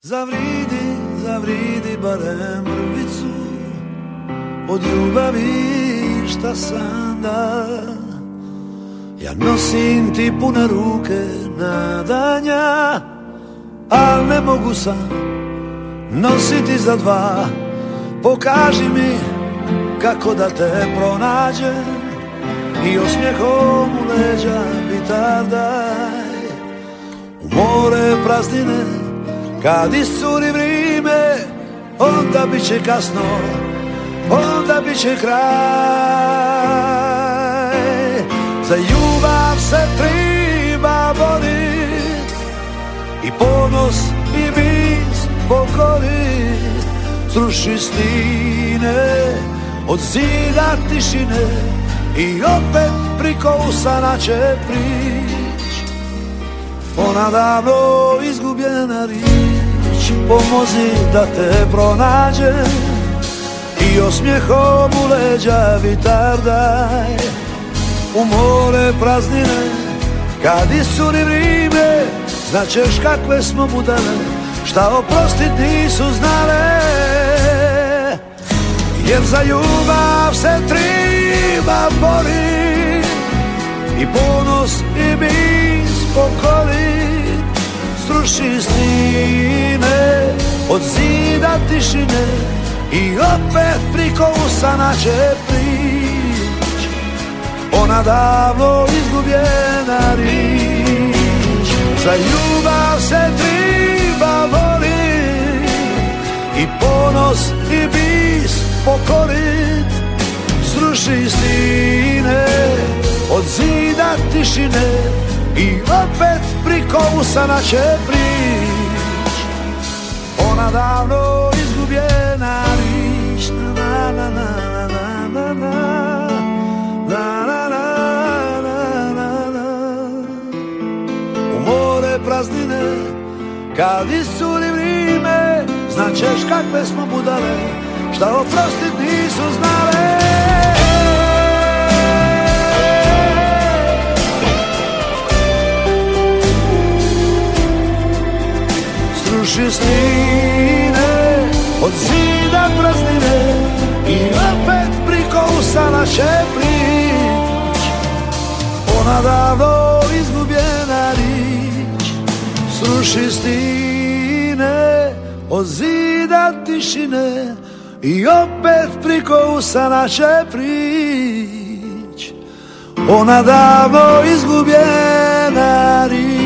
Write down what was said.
Zavridi barem mrvicu od ljubavi šta sam da. Ja nosim ti pune ruke nadanja, al ne mogu sam nositi za dva. Pokaži mi kako da te pronađem i osmijehom u leđa vitar daj. U more praznine kad iscuri vrime, onda bit će kasno, onda bit će kraj. Za ljubav se treba borit i ponos i bis pokorit. Sruši stine od zida tišine i opet priko usana će prić. Ona davno izgubljena riječ, pomozi da te pronađem i osmijehom u leđa vitar daj. U more praznine kad iscuri vrime, znaćeš kakve smo budale, šta oprostit nisu znale. Jer za ljubav se treba borit i ponos i bis pokorit. Sruši stine od zida tišine i opet priko usana će prić. Ona davno izgubljena riječ. Za ljubav se treba borit i ponos i bis pokorit. Sruši stine od zida tišine i opet priko usana će prić. Ona davno izgubljena riječ. Na na na na na na na na na na na. U more praznine kad iscuri vrime, znaćeš kakve smo budale, šta oprostit nisu znale. Sruši stine od zida praznine i opet priko usana će prić. Ona davno izgubljena riječ. Sruši stine od zida tišine i opet priko usana će prić. Ona davno izgubljena riječ.